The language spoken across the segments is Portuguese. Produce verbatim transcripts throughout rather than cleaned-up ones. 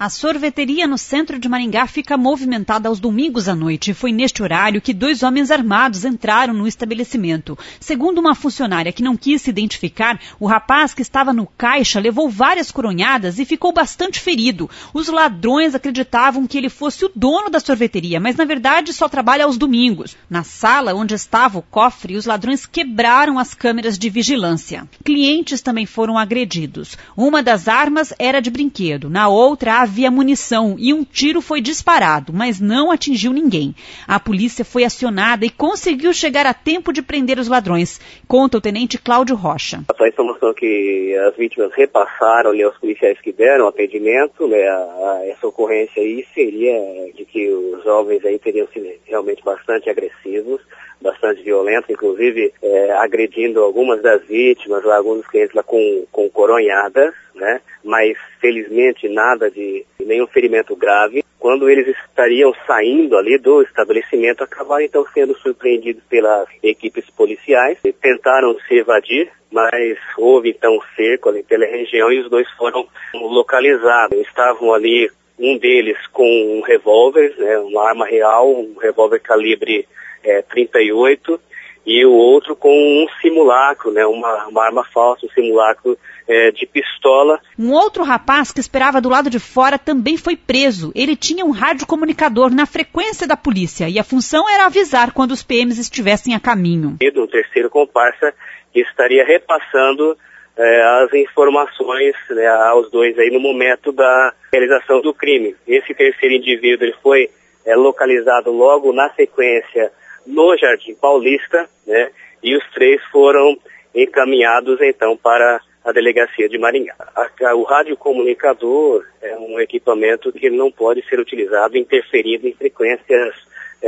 A sorveteria no centro de Maringá fica movimentada aos domingos à noite. Foi neste horário que dois homens armados entraram no estabelecimento. Segundo uma funcionária que não quis se identificar, o rapaz que estava no caixa levou várias coronhadas e ficou bastante ferido. Os ladrões acreditavam que ele fosse o dono da sorveteria, mas na verdade só trabalha aos domingos. Na sala onde estava o cofre, os ladrões quebraram as câmeras de vigilância. Clientes também foram agredidos. Uma das armas era de brinquedo, na outra havia munição e um tiro foi disparado, mas não atingiu ninguém. A polícia foi acionada e conseguiu chegar a tempo de prender os ladrões, conta o tenente Cláudio Rocha. A informação que as vítimas repassaram ali aos policiais que deram atendimento, né, a, a essa ocorrência aí seria de que os jovens aí teriam sido realmente bastante agressivos, bastante violentos, inclusive é, agredindo algumas das vítimas, lá, alguns clientes lá com, com coronhadas, né? Mas felizmente nada de nenhum ferimento grave. Quando eles estariam saindo ali do estabelecimento, acabaram então sendo surpreendidos pelas equipes policiais, tentaram se evadir, mas houve então um cerco ali pela região e os dois foram localizados. Estavam ali, um deles com um revólver, né, uma arma real, um revólver calibre é, trinta e oito, e o outro com um simulacro, né, uma, uma arma falsa, um simulacro é, de pistola. Um outro rapaz que esperava do lado de fora também foi preso. Ele tinha um radiocomunicador na frequência da polícia e a função era avisar quando os P Ms estivessem a caminho. E um terceiro comparsa que estaria repassando é, as informações, né, aos dois aí no momento da realização do crime. Esse terceiro indivíduo ele foi é, localizado logo na sequência no Jardim Paulista, né, e os três foram encaminhados então para a delegacia de Maringá. A, o radiocomunicador é um equipamento que não pode ser utilizado interferindo em frequências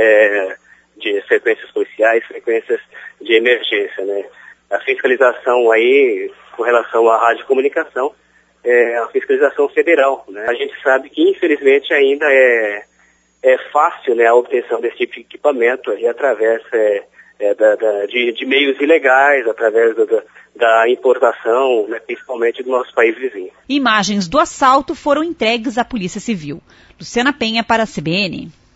é, de frequências policiais, frequências de emergência, né. A fiscalização aí com relação à radiocomunicação é a fiscalização federal, né. A gente sabe que infelizmente ainda é é fácil, né, a obtenção desse tipo de equipamento aí, através é, é, da, da, de, de meios ilegais, através da, da importação, né, principalmente do nosso país vizinho. Imagens do assalto foram entregues à Polícia Civil. Luciana Penha para a C B N.